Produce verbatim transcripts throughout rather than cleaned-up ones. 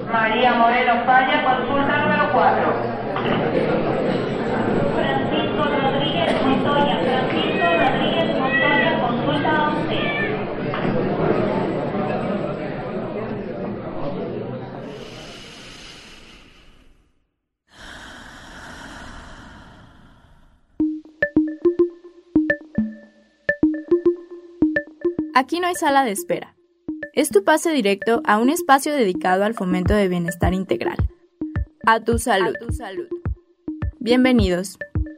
María Moreno Falla, consulta número cuatro. Francisco Rodríguez Montoya, Francisco Rodríguez Montoya, consulta once. Aquí no hay sala de espera. Es tu pase directo a un espacio dedicado al fomento de bienestar integral. A tu salud. A tu salud. Bienvenidos.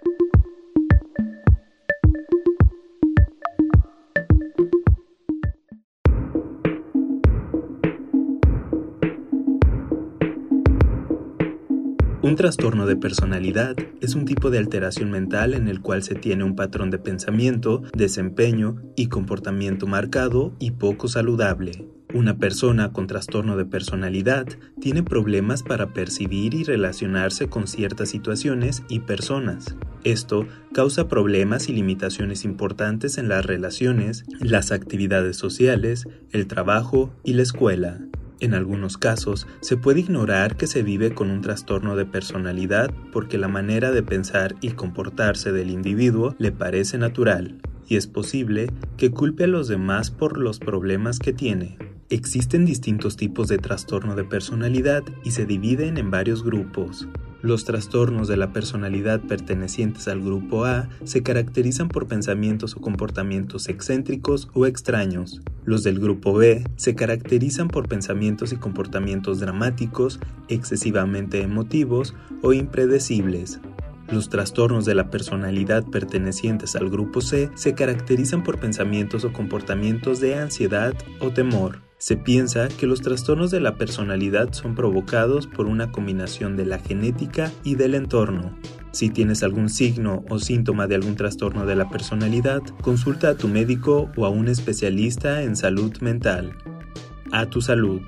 Un trastorno de personalidad es un tipo de alteración mental en el cual se tiene un patrón de pensamiento, desempeño y comportamiento marcado y poco saludable. Una persona con trastorno de personalidad tiene problemas para percibir y relacionarse con ciertas situaciones y personas. Esto causa problemas y limitaciones importantes en las relaciones, las actividades sociales, el trabajo y la escuela. En algunos casos, se puede ignorar que se vive con un trastorno de personalidad porque la manera de pensar y comportarse del individuo le parece natural, y es posible que culpe a los demás por los problemas que tiene. Existen distintos tipos de trastorno de personalidad y se dividen en varios grupos. Los trastornos de la personalidad pertenecientes al grupo A se caracterizan por pensamientos o comportamientos excéntricos o extraños. Los del grupo B se caracterizan por pensamientos y comportamientos dramáticos, excesivamente emotivos o impredecibles. Los trastornos de la personalidad pertenecientes al grupo C se caracterizan por pensamientos o comportamientos de ansiedad o temor. Se piensa que los trastornos de la personalidad son provocados por una combinación de la genética y del entorno. Si tienes algún signo o síntoma de algún trastorno de la personalidad, consulta a tu médico o a un especialista en salud mental. A tu salud.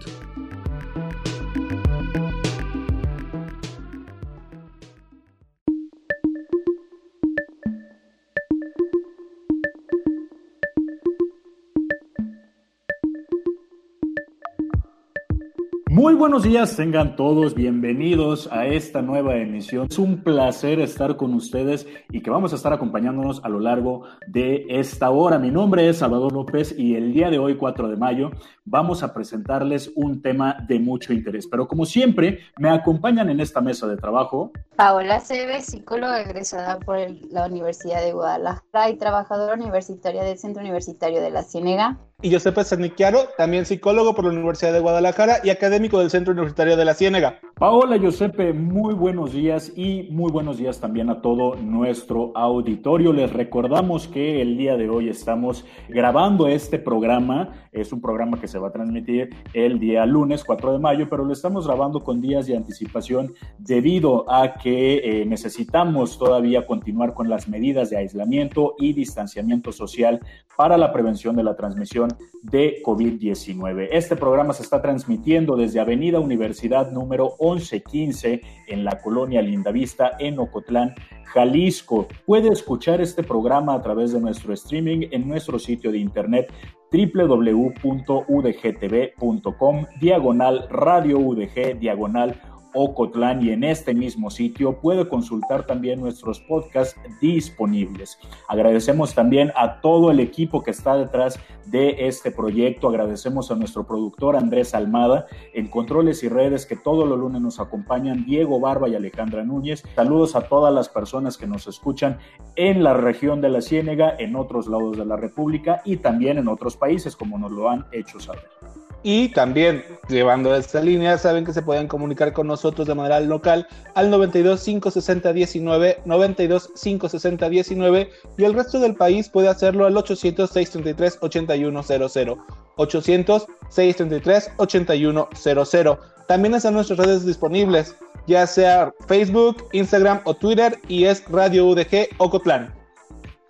Muy buenos días, tengan todos bienvenidos a esta nueva emisión. Es un placer estar con ustedes y que vamos a estar acompañándonos a lo largo de esta hora. Mi nombre es Salvador López y el día de hoy, cuatro de mayo, vamos a presentarles un tema de mucho interés. Pero como siempre, me acompañan en esta mesa de trabajo Paola Cebes, psicóloga egresada por el, la Universidad de Guadalajara y trabajadora universitaria del Centro Universitario de la Ciénega. Y Josepe Cerniquiaro, también psicólogo por la Universidad de Guadalajara y académico del Centro Universitario de la Ciénega. Paola, Josepe, muy buenos días y muy buenos días también a todo nuestro auditorio. Les recordamos que el día de hoy estamos grabando este programa. Es un programa que se va a transmitir el día lunes, cuatro de mayo, pero lo estamos grabando con días de anticipación debido a que eh, necesitamos todavía continuar con las medidas de aislamiento y distanciamiento social para la prevención de la transmisión de covid diecinueve. Este programa se está transmitiendo desde Avenida Universidad número once quince en la colonia Lindavista en Ocotlán, Jalisco. Puede escuchar este programa a través de nuestro streaming en nuestro sitio de internet doble u doble u doble u punto u d g t v punto com diagonal radio U D G diagonal Ocotlán, y en este mismo sitio puede consultar también nuestros podcasts disponibles. Agradecemos también a todo el equipo que está detrás de este proyecto. Agradecemos a nuestro productor Andrés Almada en controles y redes, que todos los lunes nos acompañan, Diego Barba y Alejandra Núñez. Saludos a todas las personas que nos escuchan en la región de la Ciénega, en otros lados de la República y también en otros países, como nos lo han hecho saber. Y también, llevando esta línea, saben que se pueden comunicar con nosotros de manera local al noventa y dos, cinco sesenta, diecinueve, noventa y dos, cinco sesenta, diecinueve, y el resto del país puede hacerlo al ochocientos, seiscientos treinta y tres, ochenta y uno cero cero. ochocientos, seiscientos treinta y tres, ochenta y uno cero cero. También están nuestras redes disponibles, ya sea Facebook, Instagram o Twitter, y es Radio U D G Ocotlán.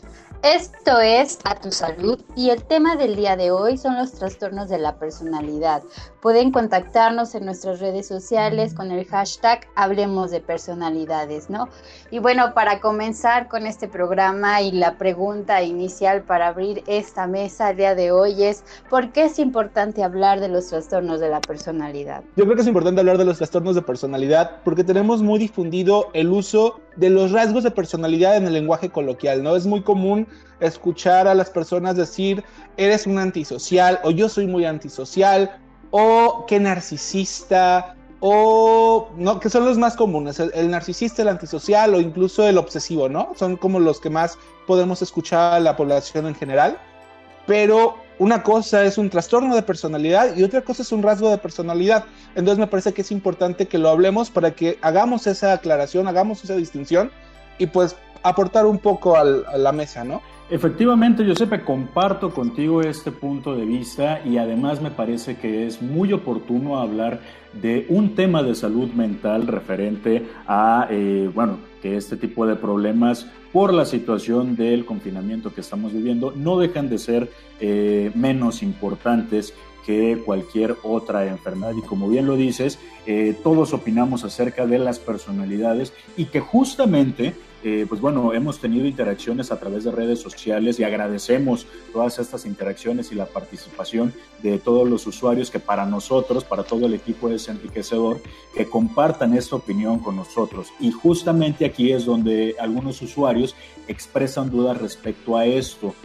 Esto es A Tu Salud y el tema del día de hoy son los trastornos de la personalidad. Pueden contactarnos en nuestras redes sociales con el hashtag Hablemos de Personalidades, ¿no? Y bueno, para comenzar con este programa y la pregunta inicial para abrir esta mesa el día de hoy es ¿por qué es importante hablar de los trastornos de la personalidad? Yo creo que es importante hablar de los trastornos de personalidad porque tenemos muy difundido el uso de los rasgos de personalidad en el lenguaje coloquial, ¿no? Es muy común escuchar a las personas decir, eres un antisocial, o yo soy muy antisocial, o qué narcisista, o, ¿no? Que son los más comunes, el, el narcisista, el antisocial, o incluso el obsesivo, ¿no? Son como los que más podemos escuchar a la población en general, pero una cosa es un trastorno de personalidad y otra cosa es un rasgo de personalidad. Entonces me parece que es importante que lo hablemos para que hagamos esa aclaración, hagamos esa distinción y pues aportar un poco al, a la mesa, ¿no? Efectivamente, Giuseppe, comparto contigo este punto de vista y además me parece que es muy oportuno hablar de un tema de salud mental referente a, eh, bueno, que este tipo de problemas por la situación del confinamiento que estamos viviendo no dejan de ser eh, menos importantes que cualquier otra enfermedad. Y como bien lo dices, eh, todos opinamos acerca de las personalidades y que justamente, eh, pues bueno, hemos tenido interacciones a través de redes sociales y agradecemos todas estas interacciones y la participación de todos los usuarios que para nosotros, para todo el equipo es enriquecedor que compartan esta opinión con nosotros. Y justamente aquí es donde algunos usuarios expresan dudas respecto a esto.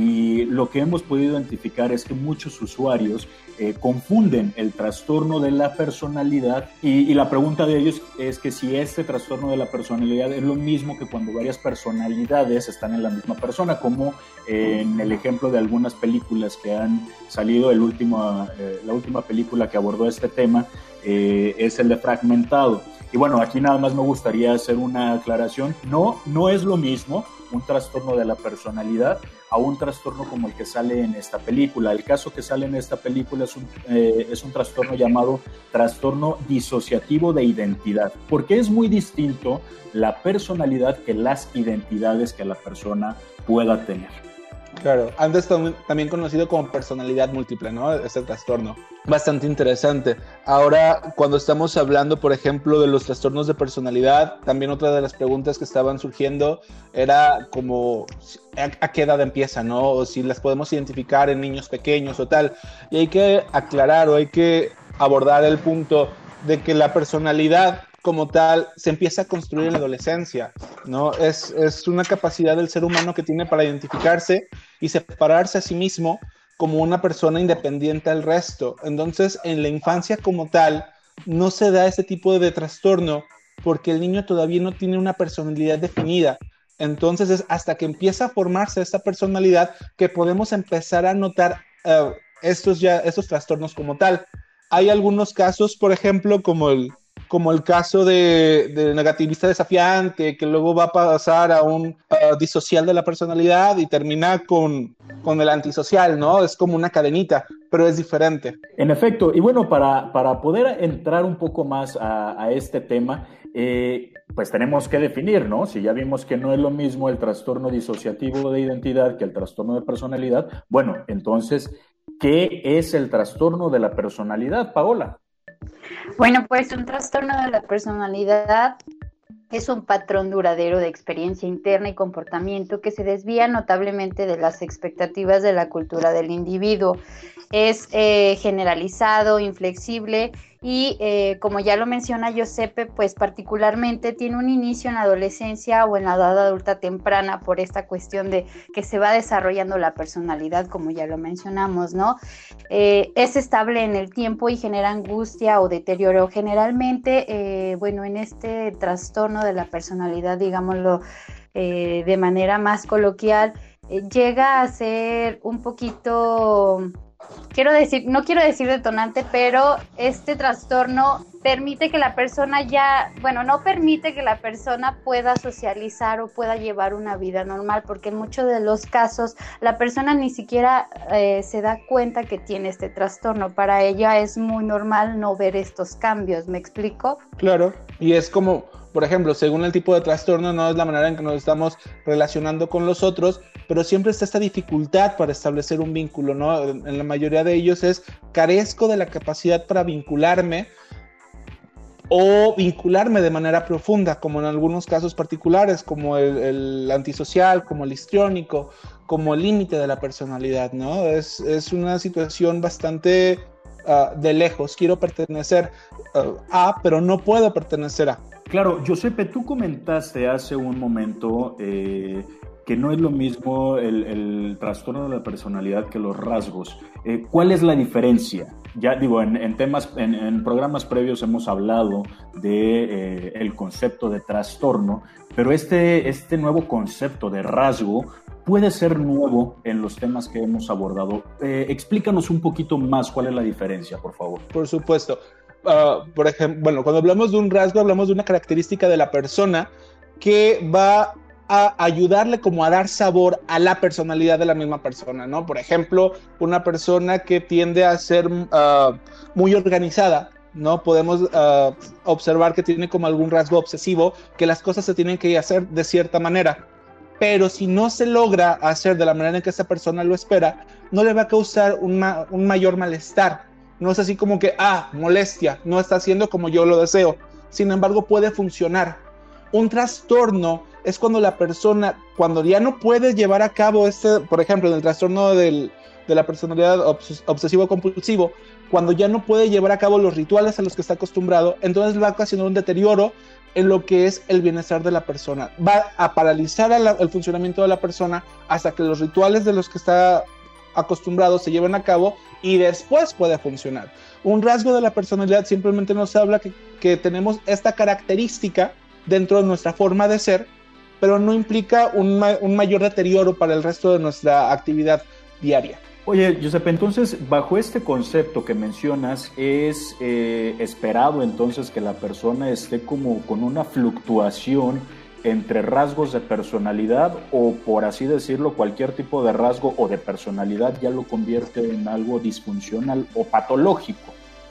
Y lo que hemos podido identificar es que muchos usuarios eh, confunden el trastorno de la personalidad y, y la pregunta de ellos es que si este trastorno de la personalidad es lo mismo que cuando varias personalidades están en la misma persona, como eh, en el ejemplo de algunas películas que han salido. El último, eh, la última película que abordó este tema eh, es el de Fragmentado. Y bueno, aquí nada más me gustaría hacer una aclaración. No, no es lo mismo un trastorno de la personalidad a un trastorno como el que sale en esta película. El caso que sale en esta película es un, eh, es un trastorno llamado trastorno disociativo de identidad, porque es muy distinto la personalidad que las identidades que la persona pueda tener. Claro, antes también conocido como personalidad múltiple, ¿no? Este trastorno. Bastante interesante. Ahora, cuando estamos hablando, por ejemplo, de los trastornos de personalidad, también otra de las preguntas que estaban surgiendo era como a, a qué edad empieza, ¿no? O si las podemos identificar en niños pequeños o tal. Y hay que aclarar o hay que abordar el punto de que la personalidad como tal se empieza a construir en la adolescencia, ¿no? Es, es una capacidad del ser humano que tiene para identificarse y separarse a sí mismo como una persona independiente al resto. Entonces, en la infancia como tal, no se da ese tipo de trastorno porque el niño todavía no tiene una personalidad definida. Entonces, es hasta que empieza a formarse esta personalidad que podemos empezar a notar uh, estos, ya, estos trastornos como tal. Hay algunos casos, por ejemplo, como el como el caso de, de negativista desafiante, que luego va a pasar a un uh, disocial de la personalidad y termina con, con el antisocial, ¿no? Es como una cadenita, pero es diferente. En efecto, y bueno, para, para poder entrar un poco más a, a este tema, eh, pues tenemos que definir, ¿no? Si ya vimos que no es lo mismo el trastorno disociativo de identidad que el trastorno de personalidad, bueno, entonces, ¿qué es el trastorno de la personalidad, Paola? Bueno, pues un trastorno de la personalidad es un patrón duradero de experiencia interna y comportamiento que se desvía notablemente de las expectativas de la cultura del individuo. Es eh, generalizado, inflexible y, eh, como ya lo menciona Giuseppe, pues particularmente tiene un inicio en la adolescencia o en la edad adulta temprana por esta cuestión de que se va desarrollando la personalidad, como ya lo mencionamos, ¿no? Eh, es estable en el tiempo y genera angustia o deterioro. Generalmente, eh, bueno, en este trastorno de la personalidad, digámoslo eh, de manera más coloquial, eh, llega a ser un poquito... Quiero decir, no quiero decir detonante, pero este trastorno permite que la persona ya, bueno, no permite que la persona pueda socializar o pueda llevar una vida normal, porque en muchos de los casos la persona ni siquiera eh, se da cuenta que tiene este trastorno. Para ella es muy normal no ver estos cambios, ¿me explico? Claro, y es como, por ejemplo, según el tipo de trastorno, no es la manera en que nos estamos relacionando con los otros, pero siempre está esta dificultad para establecer un vínculo, ¿no? En, en la mayoría de ellos es carezco de la capacidad para vincularme o vincularme de manera profunda, como en algunos casos particulares, como el, el antisocial, como el histriónico, como el límite de la personalidad, ¿no? Es, es una situación bastante uh, de lejos. Quiero pertenecer uh, a, pero no puedo pertenecer a. Claro, Giuseppe, tú comentaste hace un momento eh, que no es lo mismo el, el trastorno de la personalidad que los rasgos. Eh, ¿Cuál es la diferencia? Ya digo, en, en temas, en, en programas previos hemos hablado de eh, el concepto de trastorno, pero este, este nuevo concepto de rasgo puede ser nuevo en los temas que hemos abordado. Eh, explícanos un poquito más cuál es la diferencia, por favor. Por supuesto. Uh, por ejemplo, bueno, cuando hablamos de un rasgo, hablamos de una característica de la persona que va a ayudarle como a dar sabor a la personalidad de la misma persona, ¿no? Por ejemplo, una persona que tiende a ser uh, muy organizada, ¿no? Podemos uh, observar que tiene como algún rasgo obsesivo, que las cosas se tienen que hacer de cierta manera, pero si no se logra hacer de la manera en que esa persona lo espera, no le va a causar un, ma- un mayor malestar. No es así como que, ah, molestia, no está haciendo como yo lo deseo. Sin embargo, puede funcionar. Un trastorno es cuando la persona, cuando ya no puede llevar a cabo este, por ejemplo, en el trastorno del, de la personalidad obs- obsesivo-compulsivo, cuando ya no puede llevar a cabo los rituales a los que está acostumbrado, entonces va a ocasionar un deterioro en lo que es el bienestar de la persona. Va a paralizar a la, el funcionamiento de la persona hasta que los rituales de los que está acostumbrado se lleven a cabo y después puede funcionar. Un rasgo de la personalidad simplemente nos habla que, que tenemos esta característica dentro de nuestra forma de ser, pero no implica un, ma- un mayor deterioro para el resto de nuestra actividad diaria. Oye, Giuseppe, entonces, bajo este concepto que mencionas, ¿es eh, esperado entonces que la persona esté como con una fluctuación entre rasgos de personalidad o, por así decirlo, cualquier tipo de rasgo o de personalidad ya lo convierte en algo disfuncional o patológico?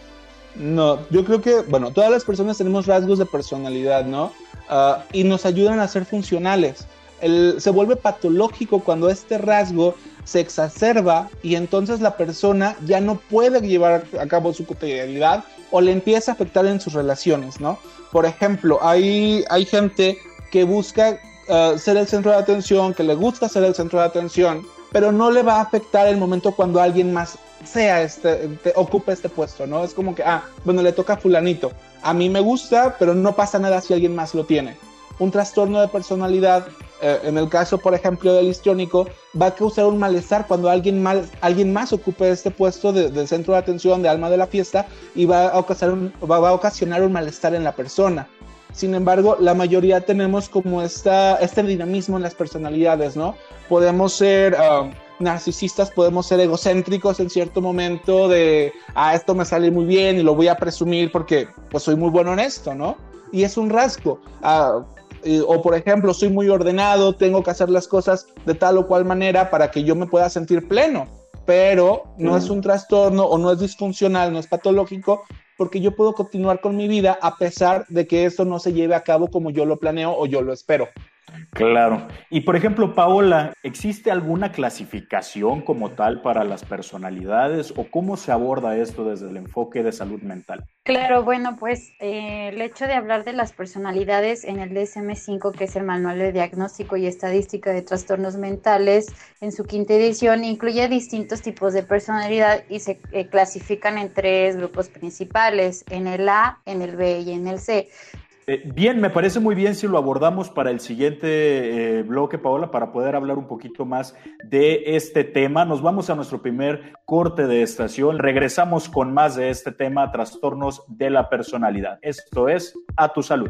No, yo creo que, bueno, todas las personas tenemos rasgos de personalidad, ¿no? Uh, y nos ayudan a ser funcionales. El, se vuelve patológico cuando este rasgo se exacerba y entonces la persona ya no puede llevar a cabo su cotidianidad o le empieza a afectar en sus relaciones, ¿no? Por ejemplo, hay, hay gente que busca uh, ser el centro de atención, que le gusta ser el centro de atención, pero no le va a afectar el momento cuando alguien más sea este, te, ocupe este puesto, ¿no? Es como que, ah, bueno, le toca a fulanito. A mí me gusta, pero no pasa nada si alguien más lo tiene. Un trastorno de personalidad, eh, en el caso, por ejemplo, del histriónico, va a causar un malestar cuando alguien más, alguien más ocupe este puesto de, de centro de atención, de alma de la fiesta, y va a, ocasionar un, va, va a ocasionar un malestar en la persona. Sin embargo, la mayoría tenemos como esta, este dinamismo en las personalidades, ¿no? Podemos ser um, narcisistas, podemos ser egocéntricos en cierto momento de, ah, esto me sale muy bien y lo voy a presumir porque pues soy muy bueno en esto, ¿no? Y es un rasgo. Uh, y, o por ejemplo, soy muy ordenado, tengo que hacer las cosas de tal o cual manera para que yo me pueda sentir pleno, pero no mm. es un trastorno o no es disfuncional, no es patológico, porque yo puedo continuar con mi vida a pesar de que esto no se lleve a cabo como yo lo planeo o yo lo espero. Claro. Y por ejemplo, Paola, ¿existe alguna clasificación como tal para las personalidades o cómo se aborda esto desde el enfoque de salud mental? Claro, bueno, pues eh, el hecho de hablar de las personalidades en el D S M cinco, que es el Manual de Diagnóstico y Estadística de Trastornos Mentales, en su quinta edición, incluye distintos tipos de personalidad y se eh, clasifican en tres grupos principales, en el A, en el B y en el C. Eh, bien, me parece muy bien si lo abordamos para el siguiente eh, bloque, Paola, para poder hablar un poquito más de este tema. Nos vamos a nuestro primer corte de estación. Regresamos con más de este tema, trastornos de la personalidad. Esto es A Tu Salud.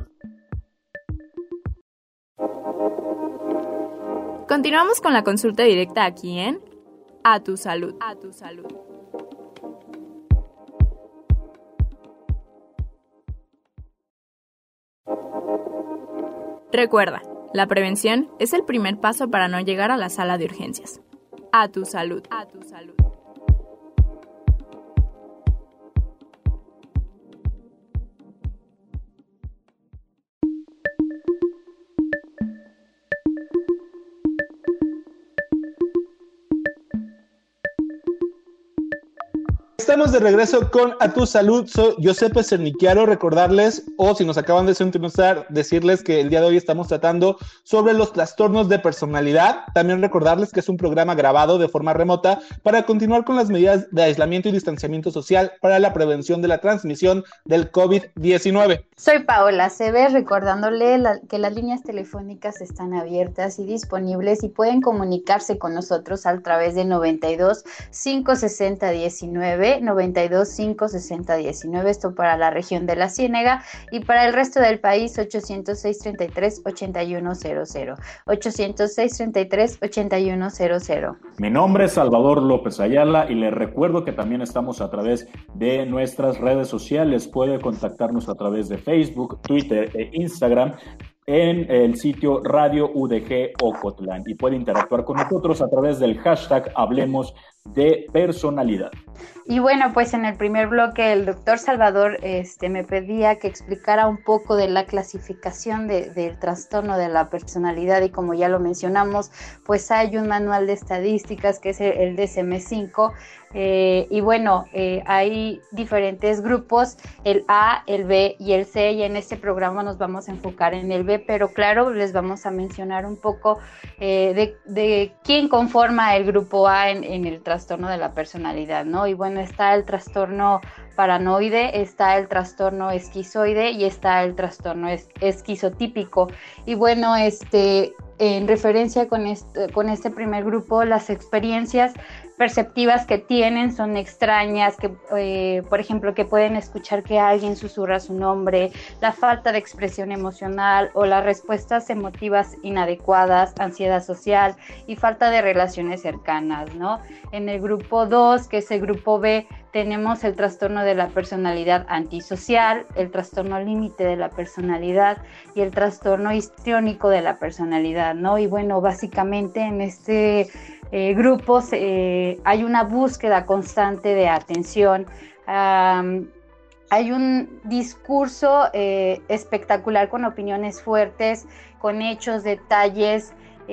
Continuamos con la consulta directa aquí en A Tu Salud. A Tu Salud. Recuerda, la prevención es el primer paso para no llegar a la sala de urgencias. A tu salud. A tu salud. Estamos de regreso con A Tu Salud. Soy Giuseppe Cernicchiaro. Recordarles, o si nos acaban de sintonizar, decirles que el día de hoy estamos tratando sobre los trastornos de personalidad. También recordarles que es un programa grabado de forma remota para continuar con las medidas de aislamiento y distanciamiento social para la prevención de la transmisión del covid diecinueve. Soy Paola Cebes, recordándole la, que las líneas telefónicas están abiertas y disponibles y pueden comunicarse con nosotros a través de noventa y dos, cinco sesenta, diecinueve, noventa y dos, cinco sesenta, diecinueve, esto para la región de la Ciénega, y para el resto del país ochocientos seis, treinta y tres, ochenta y uno cero cero, ochocientos seis, treinta y tres, ochenta y uno cero cero. Mi nombre es Salvador López Ayala y les recuerdo que también estamos a través de nuestras redes sociales. Puede contactarnos a través de Facebook, Twitter e Instagram en el sitio Radio U D G Ocotlán, y puede interactuar con nosotros a través del hashtag Hablemos de Personalidad. Y bueno, pues en el primer bloque el doctor Salvador este, me pedía que explicara un poco de la clasificación de, del trastorno de la personalidad, y como ya lo mencionamos, pues hay un manual de estadísticas que es el, el D S M cinco, eh, y bueno, eh, hay diferentes grupos, el A, el B y el C, y en este programa nos vamos a enfocar en el B, pero claro, les vamos a mencionar un poco eh, de, de quién conforma el grupo A en, en el trastorno de la personalidad, ¿no? Y bueno, está el trastorno paranoide, está el trastorno esquizoide y está el trastorno es, esquizotípico. Y bueno, este, en referencia con este, con este primer grupo, las experiencias perceptivas que tienen son extrañas, que eh, por ejemplo que pueden escuchar que alguien susurra su nombre, la falta de expresión emocional o las respuestas emotivas inadecuadas, ansiedad social y falta de relaciones cercanas, ¿no? En el grupo dos, que es el grupo B, tenemos el trastorno de la personalidad antisocial, el trastorno límite de la personalidad y el trastorno histriónico de la personalidad, ¿no? Y bueno, básicamente en este eh, grupo eh, hay una búsqueda constante de atención, um, hay un discurso eh, espectacular con opiniones fuertes, con hechos, detalles,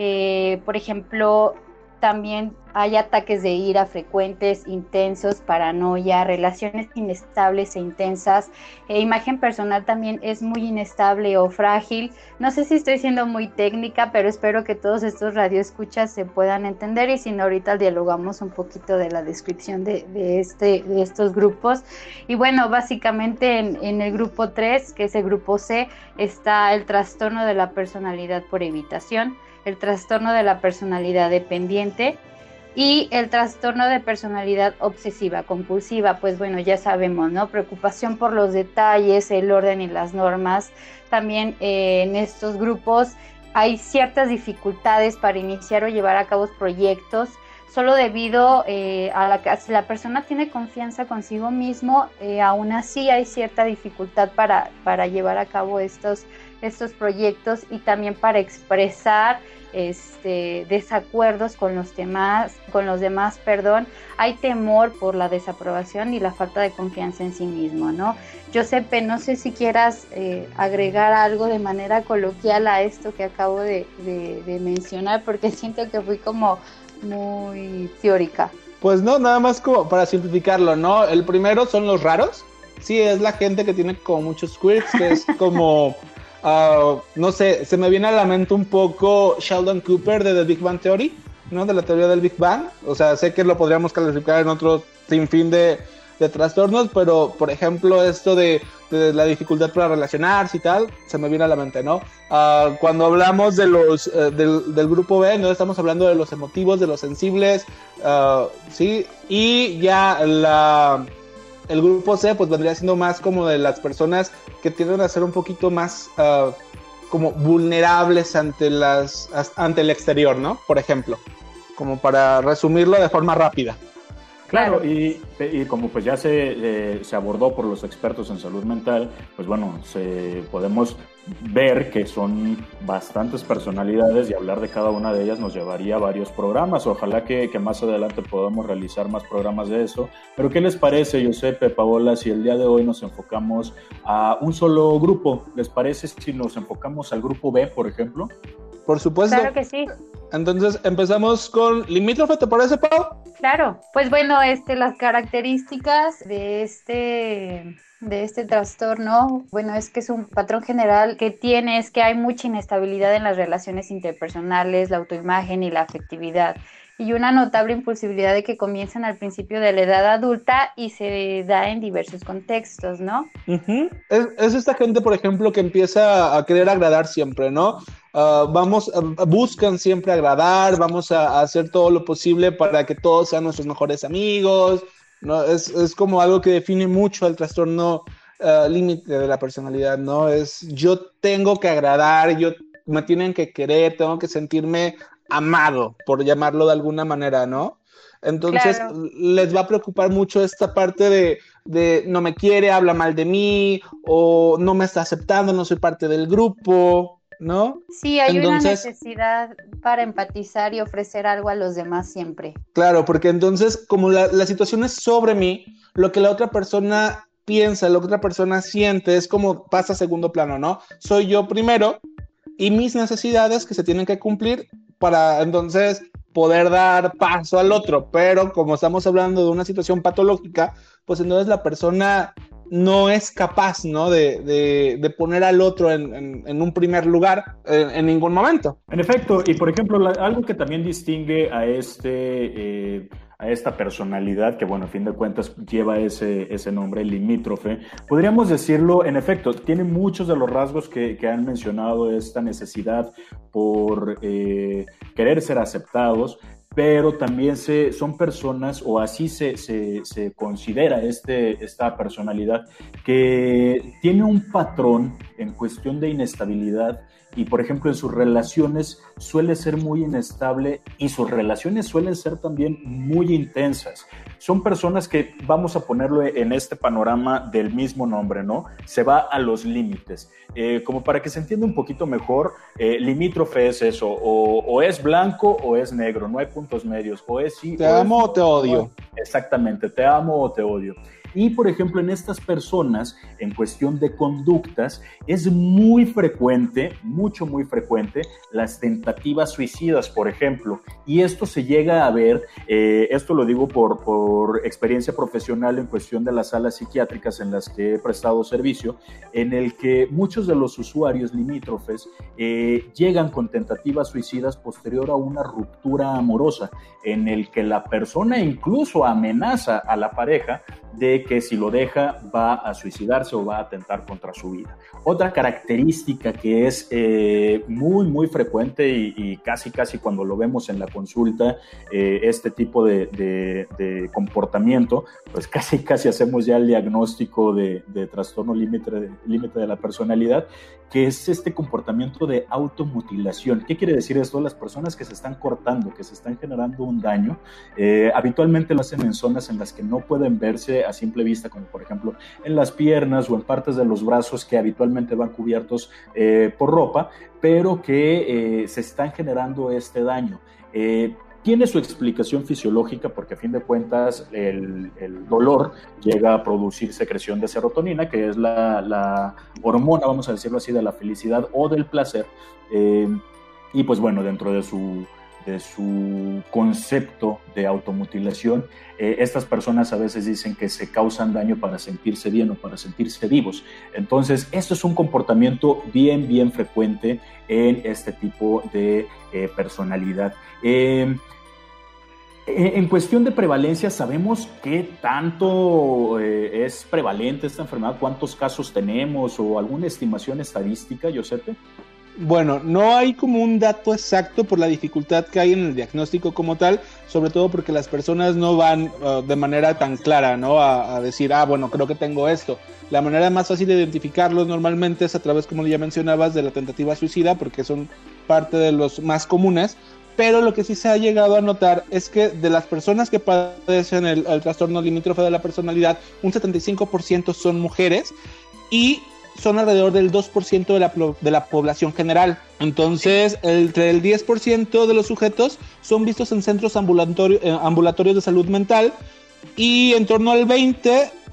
eh, por ejemplo, también hay ataques de ira frecuentes, intensos, paranoia, relaciones inestables e intensas. Eh, imagen personal también es muy inestable o frágil. No sé si estoy siendo muy técnica, pero espero que todos estos radioescuchas se puedan entender, y si no, ahorita dialogamos un poquito de la descripción de, de, este, de estos grupos. Y bueno, básicamente en, en el grupo tres, que es el grupo C, está el trastorno de la personalidad por evitación, el trastorno de la personalidad dependiente y el trastorno de personalidad obsesiva compulsiva. Pues bueno, ya sabemos, ¿no? Preocupación por los detalles, el orden y las normas. También eh, en estos grupos hay ciertas dificultades para iniciar o llevar a cabo proyectos, solo debido eh, a la que si la persona tiene confianza consigo mismo, eh, aún así hay cierta dificultad para, para llevar a cabo estos estos proyectos, y también para expresar este, desacuerdos con los demás, con los demás, perdón. Hay temor por la desaprobación y la falta de confianza en sí mismo, ¿no? Giuseppe, no sé si quieras eh, agregar algo de manera coloquial a esto que acabo de, de, de mencionar, porque siento que fui como muy teórica. Pues no, nada más como para simplificarlo, ¿no? El primero son los raros. Sí, es la gente que tiene como muchos quirks, que es como... Uh, no sé, se me viene a la mente un poco Sheldon Cooper de The Big Bang Theory, ¿no? De la teoría del Big Bang. O sea, sé que lo podríamos clasificar en otro sinfín de, de trastornos, pero por ejemplo esto de, de la dificultad para relacionarse y tal, se me viene a la mente, ¿no? Uh, cuando hablamos de los uh, del, del grupo B, ¿no? Estamos hablando de los emotivos, de los sensibles, uh, ¿sí? Y ya la... el grupo C pues vendría siendo más como de las personas que tienden a ser un poquito más uh, como vulnerables ante las ante el exterior, ¿no? Por ejemplo, como para resumirlo de forma rápida. Claro, y, y como pues ya se, eh, se abordó por los expertos en salud mental, pues bueno, se, podemos ver que son bastantes personalidades, y hablar de cada una de ellas nos llevaría a varios programas. Ojalá que, que más adelante podamos realizar más programas de eso. Pero ¿qué les parece, Giuseppe, Paola, si el día de hoy nos enfocamos a un solo grupo? ¿Les parece si nos enfocamos al grupo B, por ejemplo? por supuesto. Claro que sí. Entonces empezamos con limítrofe, ¿te parece, Pau? Claro, pues bueno, este, las características de este, de este trastorno, bueno, es que es un patrón general que tiene, es que hay mucha inestabilidad en las relaciones interpersonales, la autoimagen y la afectividad, y una notable impulsibilidad de que comienzan al principio de la edad adulta y se da en diversos contextos, ¿no? Uh-huh. Es, es esta gente, por ejemplo, que empieza a querer agradar siempre, ¿no? Uh, vamos, uh, buscan siempre agradar, vamos a, a hacer todo lo posible para que todos sean nuestros mejores amigos, ¿no? Es, es como algo que define mucho el trastorno uh, límite de la personalidad, ¿no? Es yo tengo que agradar, yo me tienen que querer, tengo que sentirme amado, por llamarlo de alguna manera, ¿no? Entonces, claro, les va a preocupar mucho esta parte de, de no me quiere, habla mal de mí, o no me está aceptando, no soy parte del grupo, ¿no? Sí, hay entonces, una necesidad para empatizar y ofrecer algo a los demás siempre. Claro, porque entonces, como la, la situación es sobre mí, lo que la otra persona piensa, lo que otra persona siente, es como pasa a segundo plano, ¿no? Soy yo primero, y mis necesidades que se tienen que cumplir para entonces poder dar paso al otro, pero como estamos hablando de una situación patológica, pues entonces la persona no es capaz, ¿no? de, de, de poner al otro en, en, en un primer lugar en, en ningún momento. En efecto, y por ejemplo, la, algo que también distingue a este... Eh, a esta personalidad que, bueno, a fin de cuentas lleva ese, ese nombre, limítrofe, podríamos decirlo, en efecto, tiene muchos de los rasgos que, que han mencionado, esta necesidad por eh, querer ser aceptados, pero también se, son personas, o así se, se, se considera este, esta personalidad, que tiene un patrón en cuestión de inestabilidad. Y, por ejemplo, en sus relaciones suele ser muy inestable y sus relaciones suelen ser también muy intensas. Son personas que, vamos a ponerlo en este panorama del mismo nombre, ¿no? Se va a los límites. Eh, como para que se entienda un poquito mejor, eh, limítrofe es eso, o, o es blanco o es negro, no hay puntos medios, o es sí. Te o amo es, o te odio. Exactamente, te amo o te odio. Y, por ejemplo, en estas personas, en cuestión de conductas, es muy frecuente, mucho, muy frecuente, las tentativas suicidas, por ejemplo. Y esto se llega a ver, eh, esto lo digo por, por experiencia profesional en cuestión de las salas psiquiátricas en las que he prestado servicio, en el que muchos de los usuarios limítrofes eh, llegan con tentativas suicidas posterior a una ruptura amorosa, en el que la persona incluso amenaza a la pareja de que si lo deja va a suicidarse o va a atentar contra su vida. Otra característica que es eh, muy, muy frecuente y, y casi, casi cuando lo vemos en la consulta, eh, este tipo de, de, de comportamiento, pues casi, casi hacemos ya el diagnóstico de, de trastorno límite de, límite de la personalidad, que es este comportamiento de automutilación. ¿Qué quiere decir esto? Las personas que se están cortando, que se están generando un daño, eh, habitualmente lo hacen en zonas en las que no pueden verse a simple vista, como por ejemplo en las piernas o en partes de los brazos que habitualmente van cubiertos eh, por ropa, pero que eh, se están generando este daño. Eh, Tiene su explicación fisiológica porque a fin de cuentas el, el dolor llega a producir secreción de serotonina, que es la, la hormona, vamos a decirlo así, de la felicidad o del placer. Eh, y pues bueno, dentro de su, de su concepto de automutilación, eh, estas personas a veces dicen que se causan daño para sentirse bien o para sentirse vivos. Entonces, esto es un comportamiento bien, bien frecuente en este tipo de eh, personalidad. Eh, En cuestión de prevalencia, ¿sabemos qué tanto eh, es prevalente esta enfermedad? ¿Cuántos casos tenemos o alguna estimación estadística, Giuseppe? Bueno, no hay como un dato exacto por la dificultad que hay en el diagnóstico como tal, sobre todo porque las personas no van uh, de manera tan clara, ¿no? A, a decir, ah, bueno, creo que tengo esto. La manera más fácil de identificarlos normalmente es a través, como ya mencionabas, de la tentativa suicida, porque son parte de los más comunes. Pero lo que sí se ha llegado a notar es que de las personas que padecen el, el trastorno limítrofe de la personalidad, un setenta y cinco por ciento son mujeres y son alrededor del dos por ciento de la, de la población general. Entonces, entre el diez por ciento de los sujetos son vistos en centros ambulatori- ambulatorios de salud mental y en torno al veinte por ciento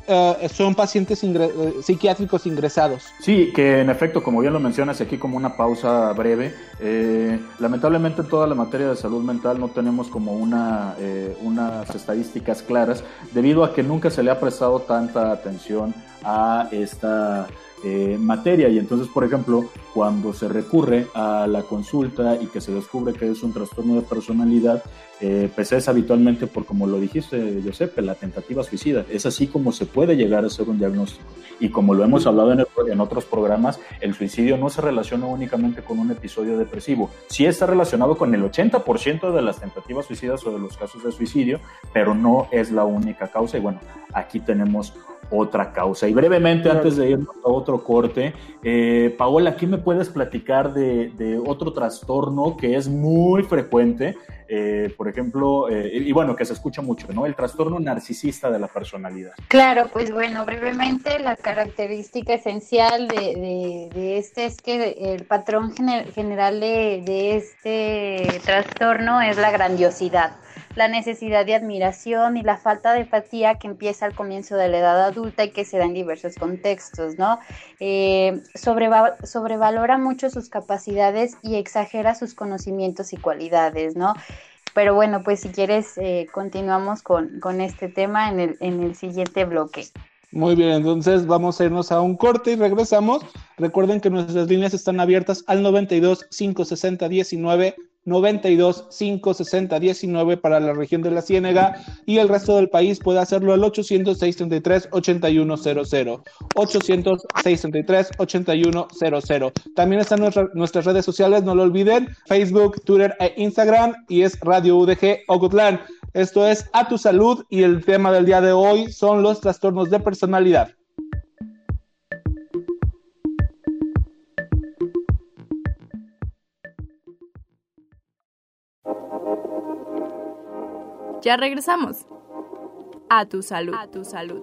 uh, son pacientes ingre- uh, psiquiátricos ingresados. Sí, que en efecto, como bien lo mencionas aquí como una pausa breve, eh, lamentablemente en toda la materia de salud mental no tenemos como una, eh, unas estadísticas claras debido a que nunca se le ha prestado tanta atención a esta eh, materia, y entonces, por ejemplo, cuando se recurre a la consulta y que se descubre que es un trastorno de personalidad, eh, pues es habitualmente por, como lo dijiste, Giuseppe, la tentativa suicida. Es así como se puede llegar a hacer un diagnóstico, y como lo hemos hablado en, el, en otros programas, el suicidio no se relaciona únicamente con un episodio depresivo. Sí está relacionado con el ochenta por ciento de las tentativas suicidas o de los casos de suicidio, pero no es la única causa, y bueno, aquí tenemos otra causa. Y brevemente, claro, antes de irnos a otro corte, eh, Paola, ¿qué me puedes platicar de, de otro trastorno que es muy frecuente? Eh, por ejemplo, eh, y bueno, que se escucha mucho, ¿no? El trastorno narcisista de la personalidad. Claro, pues bueno, brevemente la característica esencial de, de, de este es que el patrón gener, general de, de este trastorno es la grandiosidad, la necesidad de admiración y la falta de empatía que empieza al comienzo de la edad adulta y que se da en diversos contextos, ¿no? Eh, sobreva- sobrevalora mucho sus capacidades y exagera sus conocimientos y cualidades, ¿no? Pero bueno, pues si quieres, eh, continuamos con, con este tema en el, en el siguiente bloque. Muy bien, entonces vamos a irnos a un corte y regresamos. Recuerden que nuestras líneas están abiertas al noventa y dos, cinco sesenta, diecinueve, noventa y dos, cinco sesenta, diecinueve para la región de la Ciénega, y el resto del país puede hacerlo al ochocientos, seiscientos treinta y tres, ochenta y uno cero cero. ochocientos, seiscientos treinta y tres, ochenta y uno cero cero. También están nuestra, nuestras redes sociales, no lo olviden, Facebook, Twitter e Instagram, y es Radio U D G Ocotlán. Esto es A Tu Salud, y el tema del día de hoy son los trastornos de personalidad. Ya regresamos. A tu salud. A tu salud.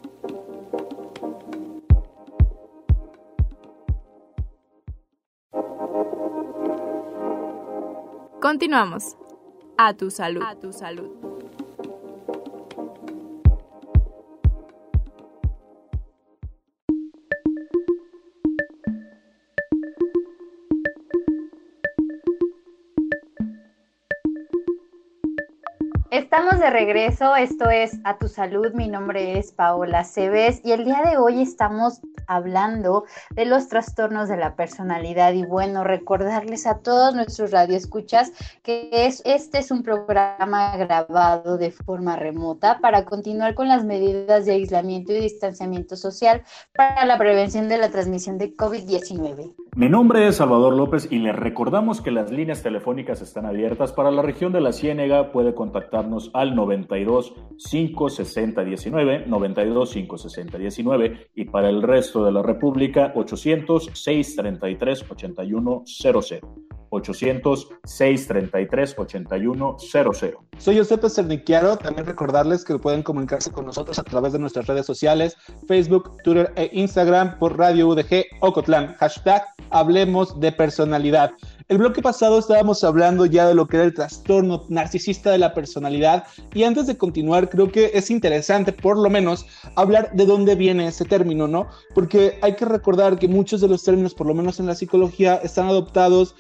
Continuamos. A tu salud. A tu salud. Estamos de regreso, esto es A Tu Salud, mi nombre es Paola Cebes y el día de hoy estamos hablando de los trastornos de la personalidad, y bueno, recordarles a todos nuestros radioescuchas que es, este es un programa grabado de forma remota para continuar con las medidas de aislamiento y distanciamiento social para la prevención de la transmisión de covid diecinueve. Mi nombre es Salvador López y les recordamos que las líneas telefónicas están abiertas. Para la región de la Ciénega puede contactarnos al noventa y dos, cinco sesenta, diecinueve, noventa y dos, cinco sesenta, diecinueve, y para el resto de la República ochocientos, seiscientos treinta y tres, ochenta y uno cero cero. ochocientos, seiscientos treinta y tres, ochenta y uno cero cero. Soy Giuseppe Cernichiaro. También recordarles que pueden comunicarse con nosotros a través de nuestras redes sociales, Facebook, Twitter e Instagram por Radio U D G Ocotlán, hashtag Hablemos de Personalidad. El bloque pasado estábamos hablando ya de lo que era el trastorno narcisista de la personalidad, y antes de continuar creo que es interesante por lo menos hablar de dónde viene ese término, ¿no? Porque hay que recordar que muchos de los términos, por lo menos en la psicología, están adoptados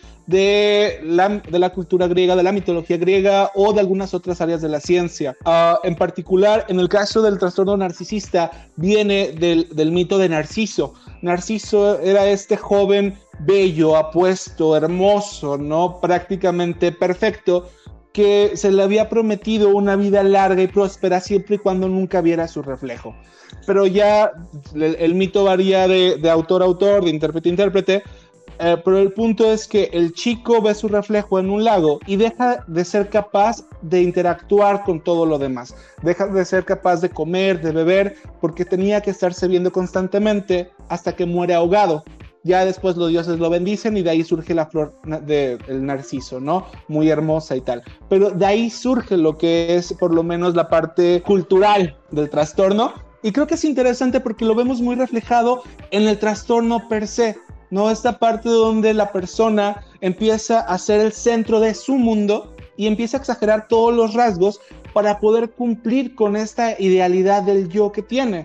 de la, de la cultura griega, de la mitología griega o de algunas otras áreas de la ciencia. Uh, en particular, en el caso del trastorno narcisista, viene del, del mito de Narciso. Narciso era este joven bello, apuesto, hermoso, ¿no? Prácticamente perfecto, que se le había prometido una vida larga y próspera siempre y cuando nunca viera su reflejo. Pero ya el, el mito varía de, de autor a autor, de intérprete a intérprete, eh, pero el punto es que el chico ve su reflejo en un lago y deja de ser capaz de interactuar con todo lo demás, deja de ser capaz de comer, de beber, porque tenía que estarse viendo constantemente hasta que muere ahogado. Ya después los dioses lo bendicen y de ahí surge la flor del narciso, ¿no? Muy hermosa y tal. Pero de ahí surge lo que es por lo menos la parte cultural del trastorno, y creo que es interesante porque lo vemos muy reflejado en el trastorno per se, ¿no? Esta parte donde la persona empieza a ser el centro de su mundo y empieza a exagerar todos los rasgos para poder cumplir con esta idealidad del yo que tiene.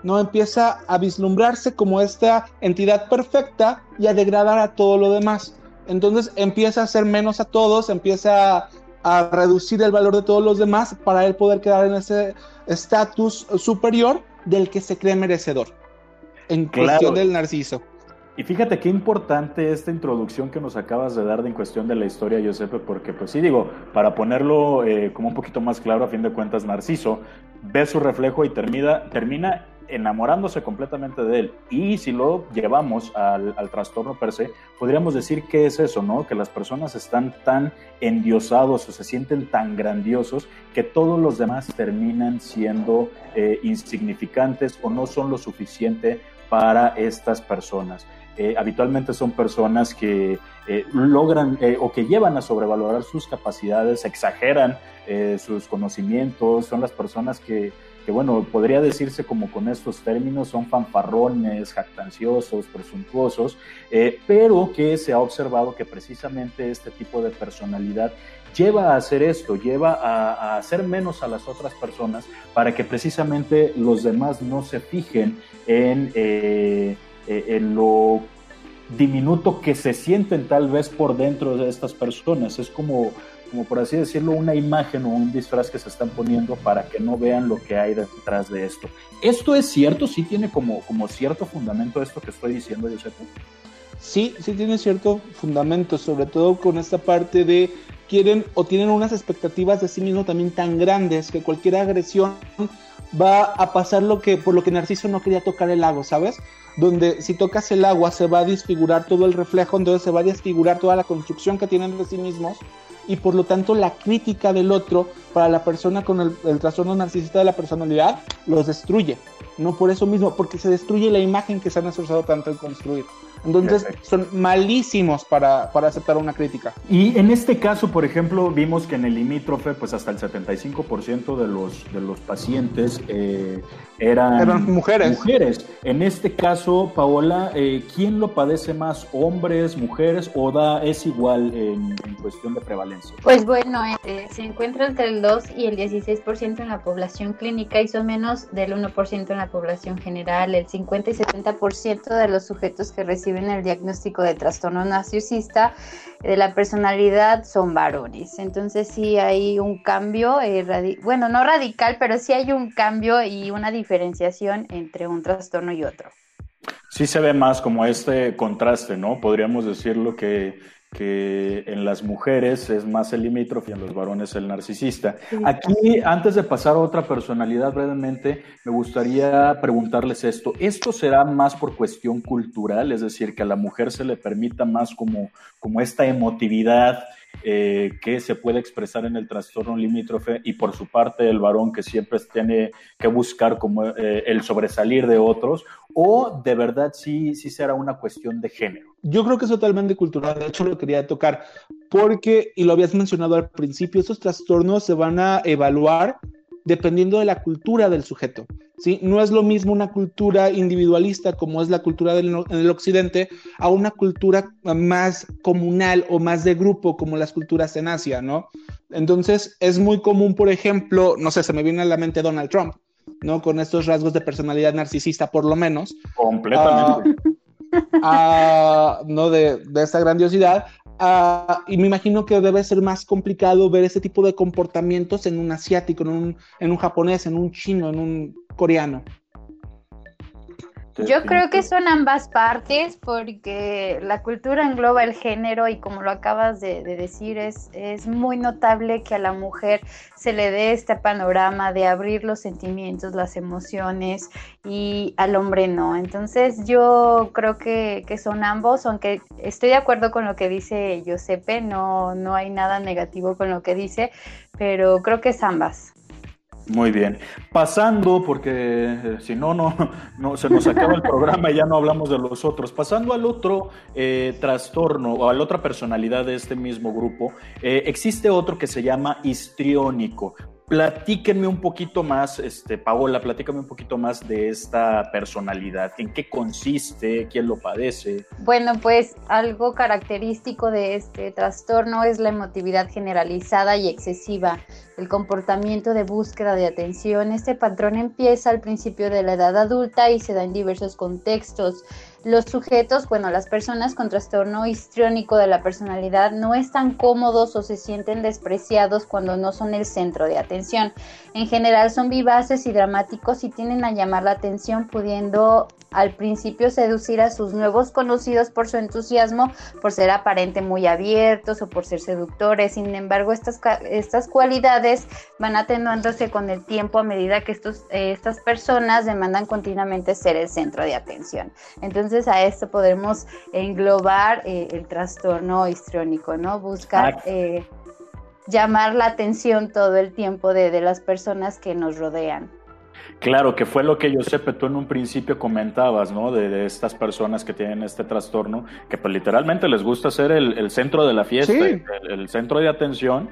no empieza a vislumbrarse como esta entidad perfecta y a degradar a todo lo demás. Entonces empieza a hacer menos a todos, empieza a, a reducir el valor de todos los demás para él poder quedar en ese estatus superior del que se cree merecedor, en Claro. cuestión del narciso. Y fíjate qué importante esta introducción que nos acabas de dar de en cuestión de la historia, Giuseppe, porque pues sí digo, para ponerlo eh, como un poquito más claro, a fin de cuentas, Narciso ve su reflejo y termina, termina enamorándose completamente de él. Y si lo llevamos al, al trastorno per se, podríamos decir que es eso, ¿no? Que las personas están tan endiosados o se sienten tan grandiosos que todos los demás terminan siendo eh, insignificantes o no son lo suficiente para estas personas. Eh, habitualmente son personas que eh, logran eh, o que llevan a sobrevalorar sus capacidades, exageran eh, sus conocimientos, son las personas que, que, bueno, podría decirse como con estos términos, son fanfarrones, jactanciosos, presuntuosos, eh, pero que se ha observado que precisamente este tipo de personalidad lleva a hacer esto, lleva a, a hacer menos a las otras personas para que precisamente los demás no se fijen en... Eh, en lo diminuto que se sienten tal vez por dentro de estas personas. Es como, como por así decirlo, una imagen o un disfraz que se están poniendo para que no vean lo que hay detrás de esto. ¿Esto es cierto? ¿Sí tiene como, como cierto fundamento esto que estoy diciendo, Giuseppe? Sí, sí tiene cierto fundamento, sobre todo con esta parte de quieren o tienen unas expectativas de sí mismo también tan grandes que cualquier agresión va a pasar lo que, por lo que Narciso no quería tocar el lago, ¿sabes? Donde si tocas el agua se va a desfigurar todo el reflejo, entonces se va a desfigurar toda la construcción que tienen de sí mismos y por lo tanto la crítica del otro para la persona con el, el trastorno narcisista de la personalidad los destruye. No por eso mismo, porque se destruye la imagen que se han esforzado tanto en construir. Entonces Perfecto. son malísimos para, para aceptar una crítica. Y en este caso, por ejemplo, vimos que en el limítrofe, pues hasta el setenta y cinco por ciento de los, de los pacientes eh, eran, eran mujeres. mujeres. En este caso, Paola, eh, ¿quién lo padece más? ¿Hombres, mujeres o da es igual en, en cuestión de prevalencia? Pues bueno, eh, se encuentra entre el dos y el dieciséis por ciento en la población clínica y son menos del uno por ciento en la población general. El cincuenta y setenta por ciento de los sujetos que reciben el diagnóstico de trastorno narcisista de la personalidad son varones. Entonces sí hay un cambio, eh, radi- bueno, no radical, pero sí hay un cambio y una diferenciación entre un trastorno y otro. Sí se ve más como este contraste, ¿no? Podríamos decirlo que que en las mujeres es más el limítrofe y en los varones el narcisista. Aquí, antes de pasar a otra personalidad brevemente, me gustaría preguntarles esto. ¿Esto será más por cuestión cultural? Es decir, que a la mujer se le permita más como, como esta emotividad eh, que se puede expresar en el trastorno limítrofe y por su parte el varón que siempre tiene que buscar como eh, el sobresalir de otros, o de verdad sí, sí será una cuestión de género? Yo creo que es totalmente cultural, de hecho lo quería tocar, porque, y lo habías mencionado al principio, estos trastornos se van a evaluar dependiendo de la cultura del sujeto, ¿sí? No es lo mismo una cultura individualista como es la cultura del, en el occidente a una cultura más comunal o más de grupo como las culturas en Asia, ¿no? Entonces es muy común, por ejemplo, no sé, se me viene a la mente Donald Trump, ¿no? Con estos rasgos de personalidad narcisista por lo menos. Completamente. Uh, Uh, no de, de esta grandiosidad uh, y me imagino que debe ser más complicado ver ese tipo de comportamientos en un asiático, en un, en un japonés, en un chino, en un coreano. Yo creo que son ambas partes porque la cultura engloba el género y como lo acabas de, de decir es, es muy notable que a la mujer se le dé este panorama de abrir los sentimientos, las emociones y al hombre no. Entonces yo creo que, que son ambos, aunque estoy de acuerdo con lo que dice Giuseppe, no, no hay nada negativo con lo que dice, pero creo que es ambas. Muy bien. Pasando, porque eh, si no, no, no se nos acaba el programa y ya no hablamos de los otros. Pasando al otro eh, trastorno o a la otra personalidad de este mismo grupo, eh, existe otro que se llama histriónico. platíquenme un poquito más, este, Paola, platícame un poquito más de esta personalidad. ¿En qué consiste? ¿Quién lo padece? Bueno, pues algo característico de este trastorno es la emotividad generalizada y excesiva, el comportamiento de búsqueda de atención. Este patrón empieza al principio de la edad adulta y se da en diversos contextos. Los sujetos, bueno, las personas con trastorno histriónico de la personalidad no están cómodos o se sienten despreciados cuando no son el centro de atención. En general son vivaces y dramáticos y tienden a llamar la atención, pudiendo al principio seducir a sus nuevos conocidos por su entusiasmo, por ser aparente muy abiertos o por ser seductores. Sin embargo, estas, estas cualidades van atenuándose con el tiempo a medida que estos, eh, estas personas demandan continuamente ser el centro de atención. Entonces, a esto podemos englobar eh, el trastorno histriónico, ¿no? Buscar eh, llamar la atención todo el tiempo de, de las personas que nos rodean. Claro, que fue lo que Giuseppe, tú en un principio comentabas, ¿no? De, de estas personas que tienen este trastorno, que pues literalmente les gusta ser el, el centro de la fiesta, sí. el, el centro de atención,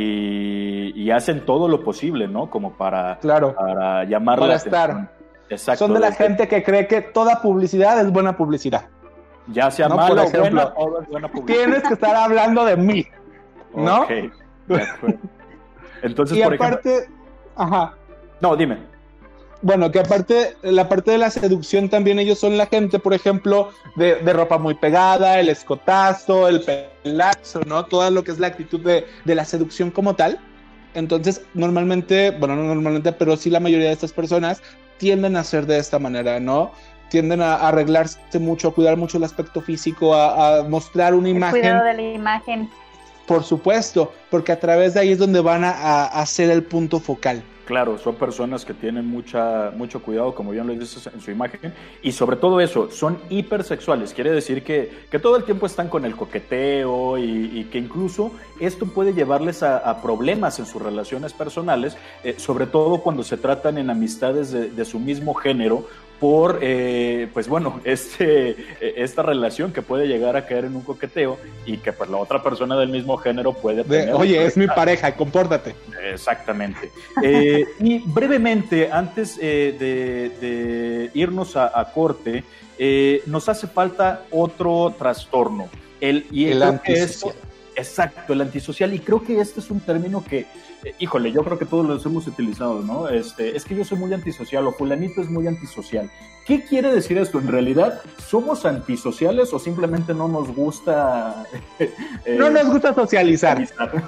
y, y hacen todo lo posible, ¿no? Como para, claro. para llamar para la estar. atención. Exacto. Son de la gente que cree que toda publicidad es buena publicidad. Ya sea ¿no? mala o buena, todo es buena publicidad. Tienes que estar hablando de mí, ¿no? Ok, de acuerdo. Entonces, y por aparte, ejemplo... ajá. No, dime. Bueno, que aparte, la parte de la seducción también ellos son la gente, por ejemplo, de, de ropa muy pegada, el escotazo, el pelazo, ¿no? Todo lo que es la actitud de, de la seducción como tal. Entonces, normalmente, bueno, no normalmente, pero sí la mayoría de estas personas tienden a ser de esta manera, ¿no? Tienden a, a arreglarse mucho, a cuidar mucho el aspecto físico, a, a mostrar una el imagen. Cuidado de la imagen. Por supuesto, porque a través de ahí es donde van a, a, a ser el punto focal. Claro, son personas que tienen mucha, mucho cuidado, como bien lo dices en su imagen, y sobre todo eso, son hipersexuales, quiere decir que, que todo el tiempo están con el coqueteo y, y que incluso esto puede llevarles a, a problemas en sus relaciones personales, eh, sobre todo cuando se tratan en amistades de, de su mismo género, por, eh, pues bueno, este, esta relación que puede llegar a caer en un coqueteo y que pues la otra persona del mismo género puede tener... De, Oye, es mi pareja, compórtate. Exactamente. Eh, y brevemente, antes eh, de, de irnos a, a corte, eh, nos hace falta otro trastorno. El, y el antisocial. Esto, exacto, el antisocial. Y creo que este es un término que, eh, híjole, yo creo que todos los hemos utilizado, ¿no? Este, es que yo soy muy antisocial o fulanito es muy antisocial. ¿Qué quiere decir esto? ¿En realidad somos antisociales o simplemente no nos gusta... Eh, no nos gusta socializar. socializar?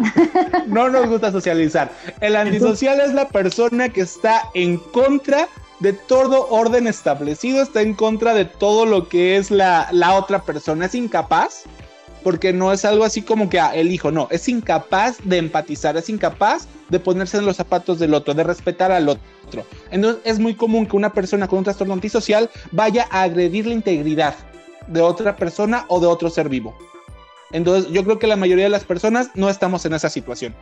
No nos gusta socializar. El antisocial Entonces, es la persona que está en contra de todo orden establecido, está en contra de todo lo que es la, la otra persona, es incapaz, porque no es algo así como que ah, el hijo, no, es incapaz de empatizar, es incapaz de ponerse en los zapatos del otro, de respetar al otro. Entonces es muy común que una persona con un trastorno antisocial vaya a agredir la integridad de otra persona o de otro ser vivo. Entonces yo creo que la mayoría de las personas no estamos en esa situación.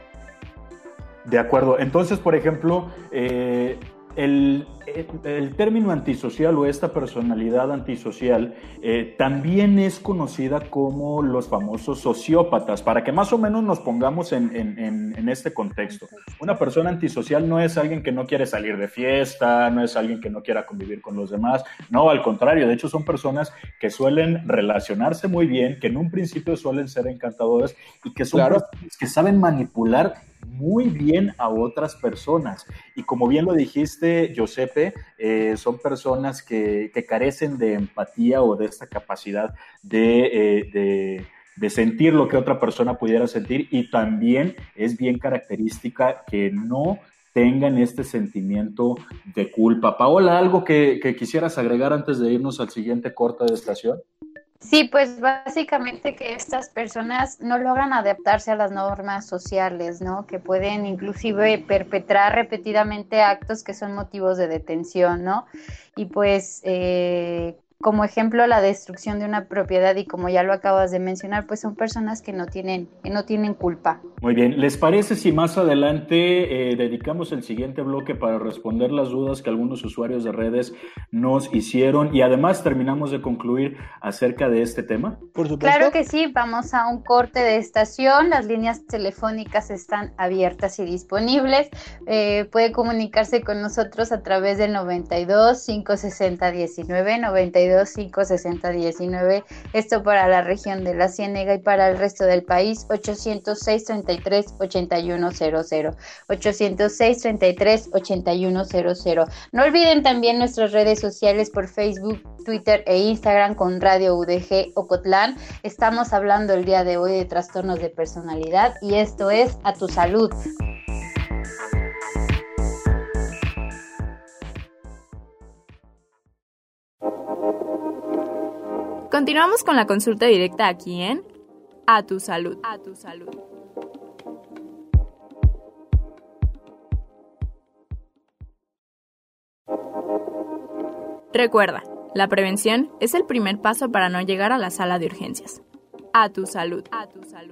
De acuerdo. Entonces, por ejemplo, eh, el, el, el término antisocial o esta personalidad antisocial eh, también es conocida como los famosos sociópatas, para que más o menos nos pongamos en, en, en, en este contexto. Una persona antisocial no es alguien que no quiere salir de fiesta, no es alguien que no quiera convivir con los demás, no, al contrario, de hecho son personas que suelen relacionarse muy bien, que en un principio suelen ser encantadoras y que son claro. personas que saben manipular muy bien a otras personas. Y como bien lo dijiste, Giuseppe, eh, son personas que, que carecen de empatía o de esta capacidad de, eh, de, de sentir lo que otra persona pudiera sentir, y también es bien característica que no tengan este sentimiento de culpa. Paola, ¿algo que, que quisieras agregar antes de irnos al siguiente corte de estación? Sí, pues básicamente que estas personas no logran adaptarse a las normas sociales, ¿no? Que pueden inclusive perpetrar repetidamente actos que son motivos de detención, ¿no? Y pues eh, como ejemplo la destrucción de una propiedad y como ya lo acabas de mencionar, pues son personas que no tienen, que no tienen culpa. Muy bien, ¿les parece si más adelante eh, dedicamos el siguiente bloque para responder las dudas que algunos usuarios de redes nos hicieron y además terminamos de concluir acerca de este tema? Por supuesto. Claro que sí, vamos a un corte de estación, las líneas telefónicas están abiertas y disponibles, eh, puede comunicarse con nosotros a través del noventa y dos, cinco sesenta, diecinueve, noventa y dos, cinco sesenta, diecinueve, esto para la región de la Ciénega y para el resto del país, ochocientos seis, treinta y tres, ochenta y uno cero cero, ochocientos seis, treinta y tres, ochenta y uno cero cero. No olviden también nuestras redes sociales por Facebook, Twitter e Instagram con Radio U D G Ocotlán. Estamos hablando el día de hoy de trastornos de personalidad y esto es A Tu Salud. Continuamos con la consulta directa aquí en A Tu Salud. A Tu Salud. Recuerda, la prevención es el primer paso para no llegar a la sala de urgencias. A Tu Salud. A Tu Salud.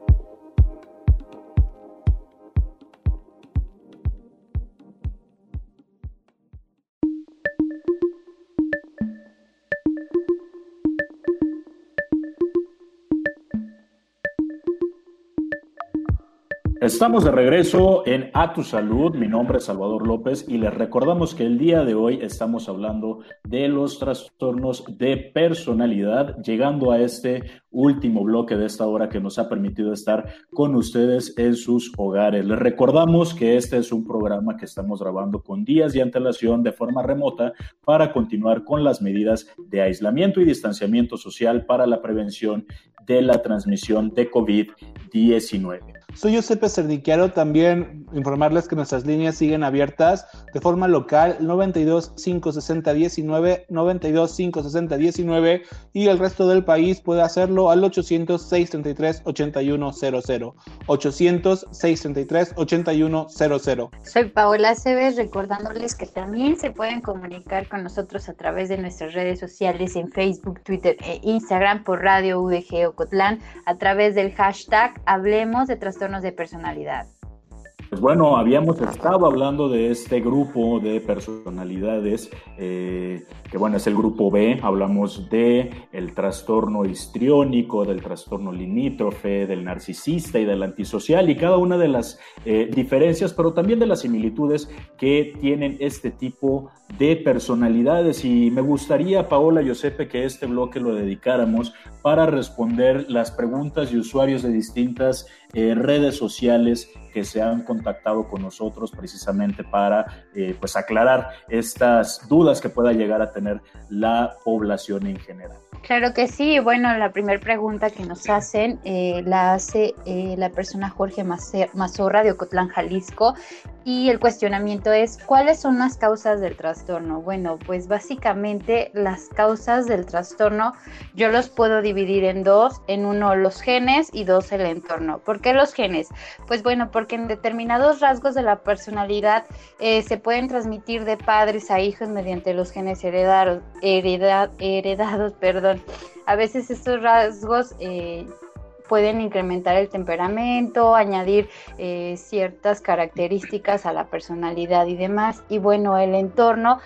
Estamos de regreso en A Tu Salud, mi nombre es Salvador López y les recordamos que el día de hoy estamos hablando de los trastornos de personalidad, llegando a este último bloque de esta hora que nos ha permitido estar con ustedes en sus hogares. Les recordamos que este es un programa que estamos grabando con días de antelación de forma remota para continuar con las medidas de aislamiento y distanciamiento social para la prevención de la transmisión de COVID diecinueve. Soy Giuseppe Cernichiaro, también informarles que nuestras líneas siguen abiertas de forma local, noventa y dos, cinco sesenta, diecinueve, noventa y dos, cinco sesenta, diecinueve y el resto del país puede hacerlo al ochocientos, seis treinta y tres, ochenta y uno cero cero, ochocientos, seis treinta y tres, ochenta y uno cero cero. Soy Paola Cebes, recordándoles que también se pueden comunicar con nosotros a través de nuestras redes sociales en Facebook, Twitter e Instagram por Radio U D G Ocotlán a través del hashtag Hablemos de Trastornos de Personalidad. Pues bueno, habíamos estado hablando de este grupo de personalidades, eh, que bueno, es el grupo B. Hablamos de el trastorno histriónico, del trastorno limítrofe, del narcisista y del antisocial, y cada una de las eh, diferencias, pero también de las similitudes que tienen este tipo de personalidades. Y me gustaría, Paola, Giuseppe, que este bloque lo dedicáramos para responder las preguntas de usuarios de distintas eh, redes sociales que se han contactado con nosotros precisamente para eh, pues aclarar estas dudas que pueda llegar a tener la población en general. Claro que sí. Bueno, la primera pregunta que nos hacen eh, la hace eh, la persona Jorge Mazorra de Ocotlán, Jalisco, y el cuestionamiento es: ¿cuáles son las causas del trastorno? Bueno, pues básicamente las causas del trastorno yo los puedo dividir en dos, en uno los genes y dos el entorno. ¿Por qué los genes? Pues bueno, porque en determinados rasgos de la personalidad eh, se pueden transmitir de padres a hijos mediante los genes heredados, heredad, heredados, perdón. A veces estos rasgos eh, pueden incrementar el temperamento, añadir eh, ciertas características a la personalidad y demás. Y bueno, el entorno,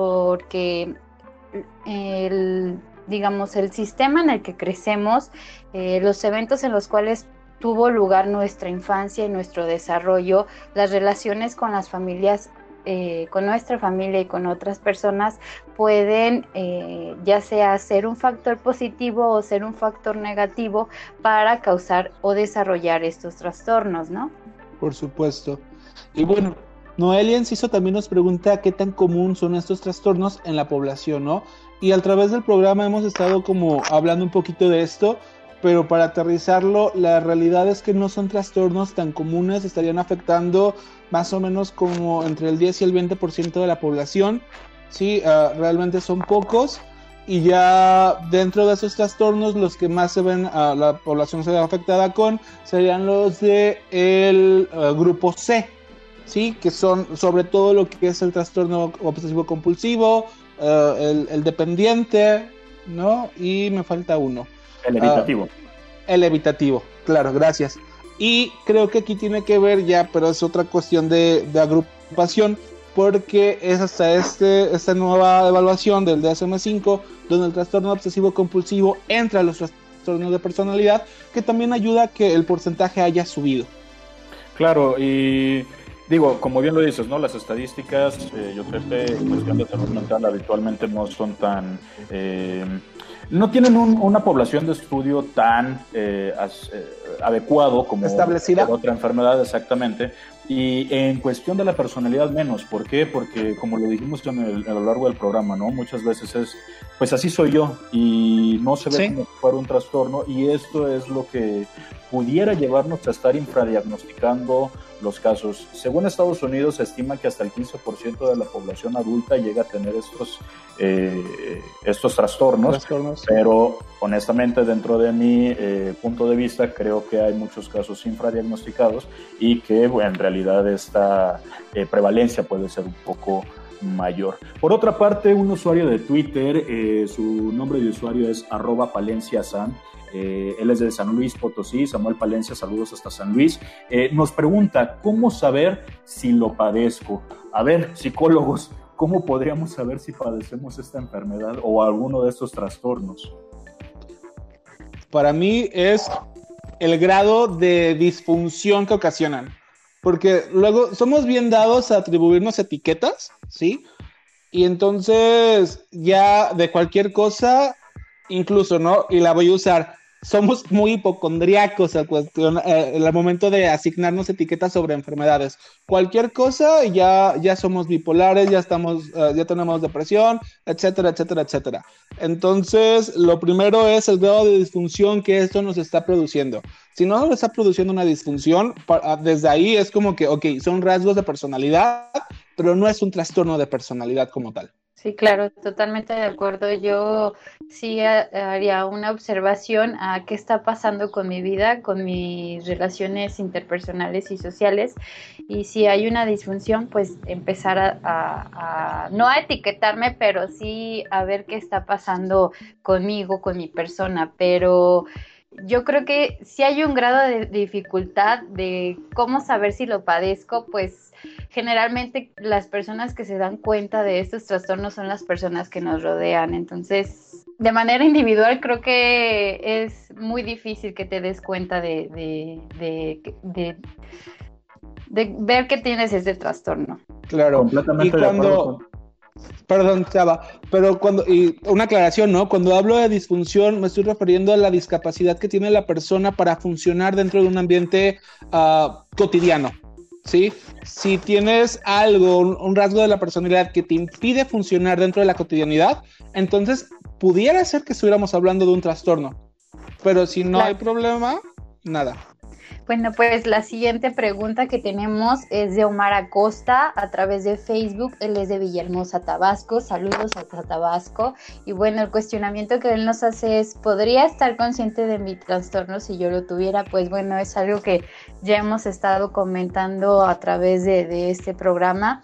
porque el, digamos, el sistema en el que crecemos, eh, los eventos en los cuales tuvo lugar nuestra infancia y nuestro desarrollo, las relaciones con las familias, eh, con nuestra familia y con otras personas pueden eh, ya sea ser un factor positivo o ser un factor negativo para causar o desarrollar estos trastornos, ¿no? Por supuesto. Y bueno, Noelia Enciso también nos pregunta qué tan común son estos trastornos en la población, ¿no? Y a través del programa hemos estado como hablando un poquito de esto, pero para aterrizarlo, la realidad es que no son trastornos tan comunes, estarían afectando más o menos como entre el diez y el veinte por ciento de la población, sí, uh, realmente son pocos, y ya dentro de esos trastornos los que más se ven, uh, la población se ve afectada con, serían los de el uh, grupo C, sí, que son sobre todo lo que es el trastorno obsesivo compulsivo, uh, el, el dependiente, ¿no? Y me falta uno. El evitativo. Uh, el evitativo, claro, gracias. Y creo que aquí tiene que ver ya, pero es otra cuestión de, de agrupación, porque es hasta este, esta nueva evaluación del D S M cinco, donde el trastorno obsesivo compulsivo entra a los trastornos de personalidad, que también ayuda a que el porcentaje haya subido. Claro, y digo, como bien lo dices, ¿no? Las estadísticas, eh, yo creo que en cuestión de salud mental habitualmente no son tan... Eh, no tienen un, una población de estudio tan eh, as, eh, adecuado como establecida. Otra enfermedad, exactamente. Y en cuestión de la personalidad menos. ¿Por qué? Porque como lo dijimos en el, a lo largo del programa, ¿no? Muchas veces es, pues así soy yo y no se ve ¿sí? como si fuera un trastorno, y esto es lo que pudiera llevarnos a estar infradiagnosticando los casos. Según Estados Unidos, se estima que hasta el quince por ciento de la población adulta llega a tener estos, eh, estos trastornos, trastornos, pero honestamente dentro de mi eh, punto de vista creo que hay muchos casos infradiagnosticados y que bueno, en realidad esta eh, prevalencia puede ser un poco mayor. Por otra parte, un usuario de Twitter, eh, su nombre de usuario es arroba palenciasan, eh, él es de San Luis Potosí, Samuel Palencia, saludos hasta San Luis, eh, nos pregunta, ¿cómo saber si lo padezco? A ver, psicólogos, ¿cómo podríamos saber si padecemos esta enfermedad o alguno de estos trastornos? Para mí es el grado de disfunción que ocasionan. Porque luego somos bien dados a atribuirnos etiquetas, ¿sí? Y entonces ya de cualquier cosa, incluso, ¿no? Y la voy a usar. Somos muy hipocondriacos al, cuestión, eh, al momento de asignarnos etiquetas sobre enfermedades. Cualquier cosa, ya, ya somos bipolares, ya, estamos, uh, ya tenemos depresión, etcétera, etcétera, etcétera. Entonces, lo primero es el grado de disfunción que esto nos está produciendo. Si no nos está produciendo una disfunción, para, desde ahí es como que, ok, son rasgos de personalidad, pero no es un trastorno de personalidad como tal. Sí, claro, totalmente de acuerdo. Yo sí haría una observación a qué está pasando con mi vida, con mis relaciones interpersonales y sociales, y si hay una disfunción, pues empezar a, a, a no a etiquetarme, pero sí a ver qué está pasando conmigo, con mi persona, pero yo creo que si hay un grado de dificultad de cómo saber si lo padezco, pues generalmente las personas que se dan cuenta de estos trastornos son las personas que nos rodean. Entonces, de manera individual creo que es muy difícil que te des cuenta de, de, de, de, de ver que tienes ese trastorno. Claro, completamente. Y cuando... Perdón, Chava, pero cuando, y una aclaración, ¿no? Cuando hablo de disfunción me estoy refiriendo a la discapacidad que tiene la persona para funcionar dentro de un ambiente uh, cotidiano, ¿sí? Si tienes algo, un, un rasgo de la personalidad que te impide funcionar dentro de la cotidianidad, entonces pudiera ser que estuviéramos hablando de un trastorno, pero si no claro. hay problema, nada. Bueno, pues la siguiente pregunta que tenemos es de Omar Acosta a través de Facebook. Él es de Villahermosa, Tabasco. Saludos hasta Tabasco. Y bueno, el cuestionamiento que él nos hace es, ¿podría estar consciente de mi trastorno si yo lo tuviera? Pues bueno, es algo que ya hemos estado comentando a través de, de este programa.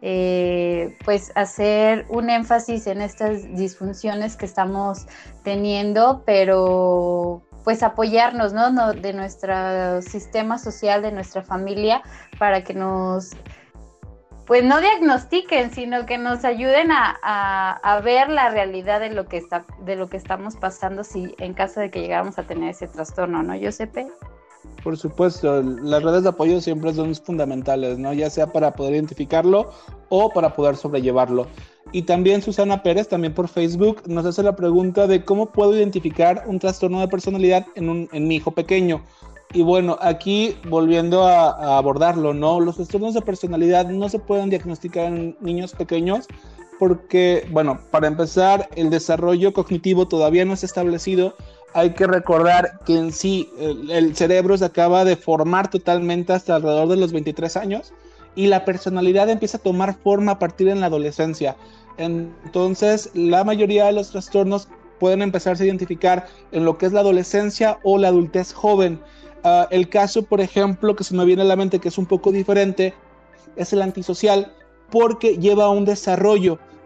Eh, pues hacer un énfasis en estas disfunciones que estamos teniendo, pero... pues apoyarnos, ¿no? ¿no? De nuestro sistema social, de nuestra familia, para que nos, pues no diagnostiquen, sino que nos ayuden a, a, a ver la realidad de lo que está, de lo que estamos pasando, si en caso de que llegáramos a tener ese trastorno, ¿no, Giuseppe? Por supuesto, las redes de apoyo siempre son fundamentales, ¿no? Ya sea para poder identificarlo o para poder sobrellevarlo. Y también Susana Pérez, también por Facebook, nos hace la pregunta de cómo puedo identificar un trastorno de personalidad en, un, en mi hijo pequeño. Y bueno, aquí volviendo a, a abordarlo, ¿no? Los trastornos de personalidad no se pueden diagnosticar en niños pequeños porque, bueno, para empezar, el desarrollo cognitivo todavía no está establecido. Hay que recordar que en sí el, el cerebro se acaba de formar totalmente hasta alrededor de los veintitrés años y la personalidad empieza a tomar forma a partir de la adolescencia. Entonces, la mayoría de los trastornos pueden empezarse a identificar en lo que es la adolescencia o la adultez joven. Uh, el caso, por ejemplo, que se me viene a la mente que es un poco diferente, es el antisocial, porque lleva a un desarrollo.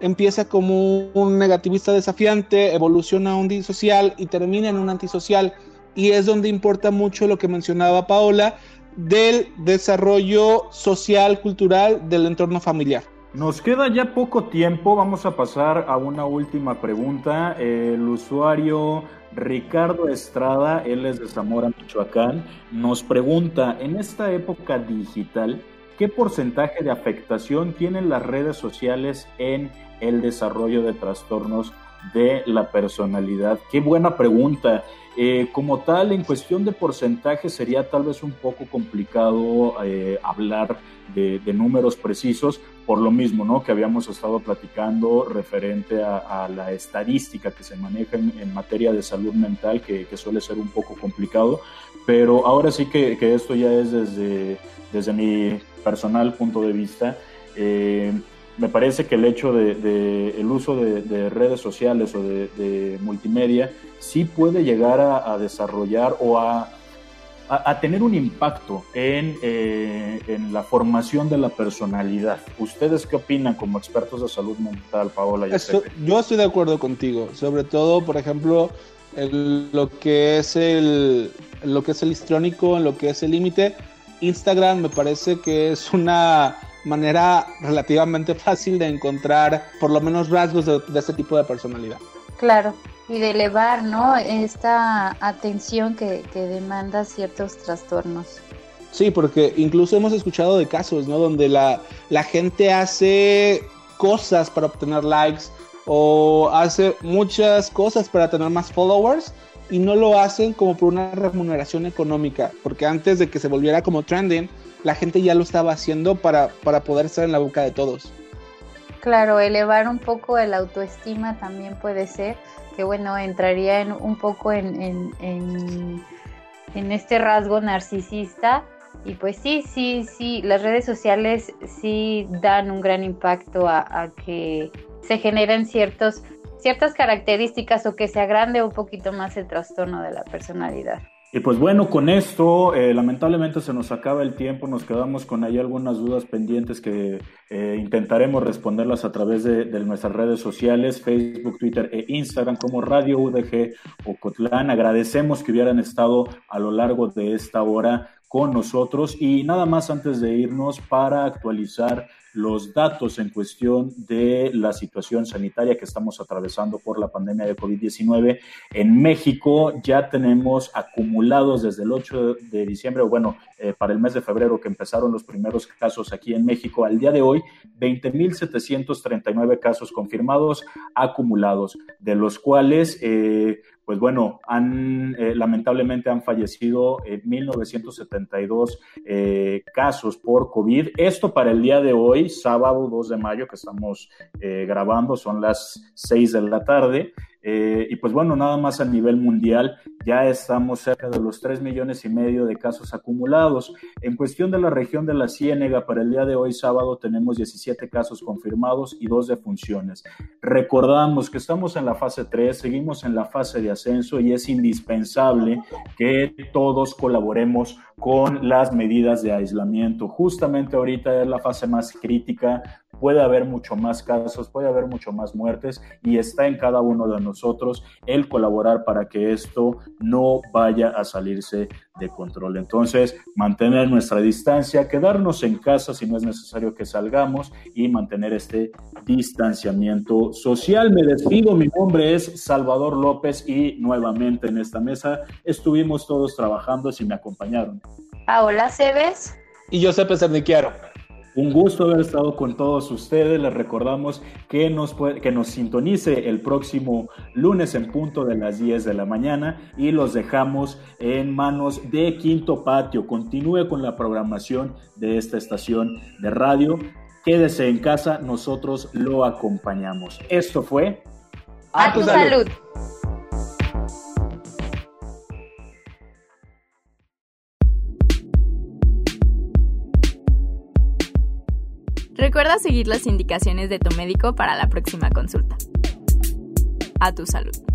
empieza como un negativista desafiante, evoluciona a un disocial y termina en un antisocial. Y es donde importa mucho lo que mencionaba Paola del desarrollo social, cultural del entorno familiar. Nos queda ya poco tiempo, vamos a pasar a una última pregunta. El usuario Ricardo Estrada, él es de Zamora, Michoacán, nos pregunta, en esta época digital, ¿qué porcentaje de afectación tienen las redes sociales en el desarrollo de trastornos de la personalidad? Qué buena pregunta. Eh, como tal, en cuestión de porcentaje sería tal vez un poco complicado eh, hablar de, de números precisos, por lo mismo, ¿no?, que habíamos estado platicando referente a, a la estadística que se maneja en, en materia de salud mental, que, que suele ser un poco complicado, pero ahora sí que, que esto ya es desde, desde mi personal punto de vista. Eh, me parece que el hecho de, de el uso de, de redes sociales o de, de multimedia sí puede llegar a, a desarrollar o a, a, a tener un impacto en, eh, en la formación de la personalidad. ¿Ustedes qué opinan como expertos de salud mental, Paola? Y Esto, yo estoy de acuerdo contigo, sobre todo, por ejemplo, el, lo que es el lo que es el histriónico, en lo que es el límite. Instagram me parece que es una manera relativamente fácil de encontrar por lo menos rasgos de, de este tipo de personalidad. Claro, y de elevar, ¿no?, esta atención que, que demanda ciertos trastornos. Sí, porque incluso hemos escuchado de casos, ¿no?, donde la, la gente hace cosas para obtener likes o hace muchas cosas para tener más followers y no lo hacen como por una remuneración económica, porque antes de que se volviera como trending, la gente ya lo estaba haciendo para, para poder estar en la boca de todos. Claro, elevar un poco el autoestima también puede ser, que bueno, entraría en, un poco en, en, en, en este rasgo narcisista. Y pues sí, sí, sí, las redes sociales sí dan un gran impacto a, a que se generen ciertos, ciertas características o que se agrande un poquito más el trastorno de la personalidad. Y pues bueno, con esto eh, lamentablemente se nos acaba el tiempo, nos quedamos con ahí algunas dudas pendientes que eh, intentaremos responderlas a través de, de nuestras redes sociales, Facebook, Twitter e Instagram como Radio U D G Ocotlán. Agradecemos que hubieran estado a lo largo de esta hora con nosotros y nada más antes de irnos para actualizar los datos en cuestión de la situación sanitaria que estamos atravesando por la pandemia de COVID diecinueve. En México ya tenemos acumulados desde el ocho de diciembre, o bueno, eh, para el mes de febrero que empezaron los primeros casos aquí en México, al día de hoy, veinte mil setecientos treinta y nueve casos confirmados acumulados, de los cuales... Eh, pues bueno, han eh, lamentablemente han fallecido eh, mil novecientos setenta y dos eh, casos por COVID. Esto para el día de hoy, sábado dos de mayo, que estamos eh, grabando, son las seis de la tarde. Eh, y pues bueno, nada más a nivel mundial, ya estamos cerca de los tres millones y medio de casos acumulados. En cuestión de la región de la Ciénega, para el día de hoy, sábado, tenemos diecisiete casos confirmados y dos defunciones. Recordamos que estamos en la fase tres, seguimos en la fase de ascenso y es indispensable que todos colaboremos con las medidas de aislamiento. Justamente ahorita es la fase más crítica, puede haber mucho más casos, puede haber mucho más muertes y está en cada uno de nosotros el colaborar para que esto no vaya a salirse de control. Entonces, mantener nuestra distancia, quedarnos en casa si no es necesario que salgamos y mantener este distanciamiento social. Me despido, mi nombre es Salvador López y nuevamente en esta mesa estuvimos todos trabajando si me acompañaron. Paola Cebes. Y Josep Cerniquiaro. Un gusto haber estado con todos ustedes. Les recordamos que nos, puede, que nos sintonice el próximo lunes en punto de las diez de la mañana y los dejamos en manos de Quinto Patio. Continúe con la programación de esta estación de radio. Quédese en casa, nosotros lo acompañamos. Esto fue... A, a tu salud. salud. Recuerda seguir las indicaciones de tu médico para la próxima consulta. A tu salud.